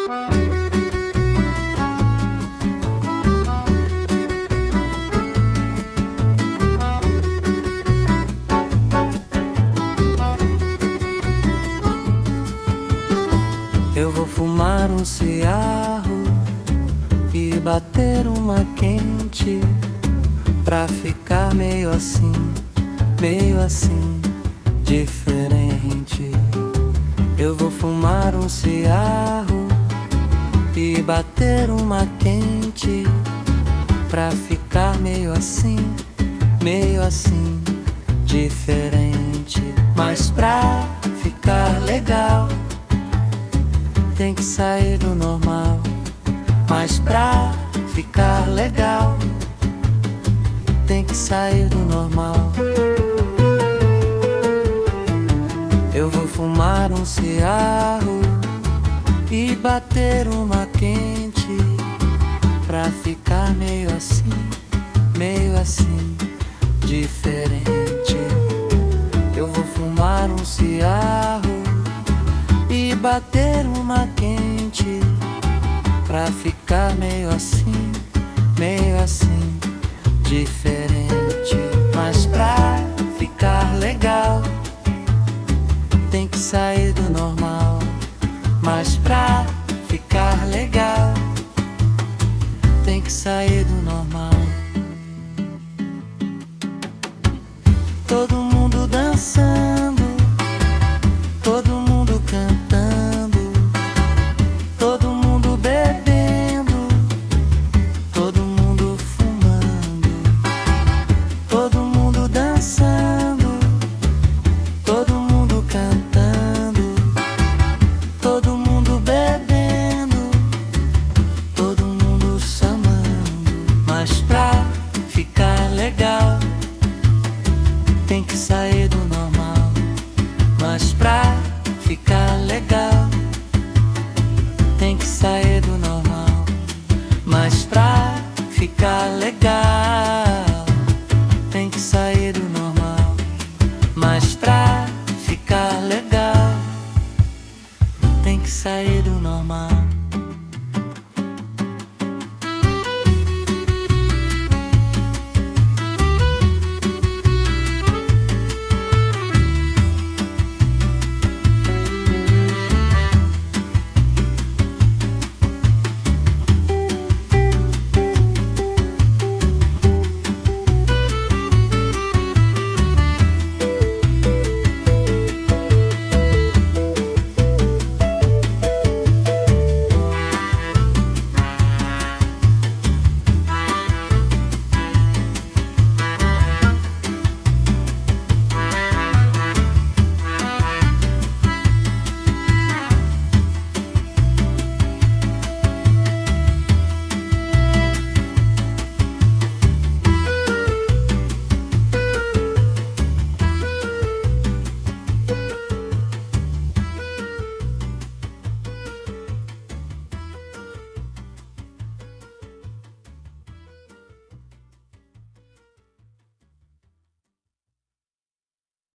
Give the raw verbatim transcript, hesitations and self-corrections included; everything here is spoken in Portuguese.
Eu vou fumar um cigarro e bater uma quente, pra ficar meio assim, meio assim, diferente. Eu vou fumar um cigarro e bater uma quente, pra ficar meio assim, meio assim, diferente. Mas pra ficar legal tem que sair do normal. Mas pra ficar legal tem que sair do normal. Eu vou fumar um cigarro e bater uma quente, pra ficar meio assim, meio assim, diferente. Eu vou fumar um cigarro e bater uma quente, pra ficar meio assim, meio assim, diferente. Mas pra ficar legal tem que sair do normal. Mas pra ficar legal tem que sair do normal. Todo mundo dançando, todo mundo cantando, todo mundo bebendo, todo mundo fumando, todo mundo dançando, todo mundo cantando, todo mundo bebendo, todo mundo samando. Mas pra ficar legal tem que sair do normal. Mas pra ficar legal tem que sair do normal. Mas pra ficar legal tem que sair do normal. Mas pra ficar legal tem que sair do normal.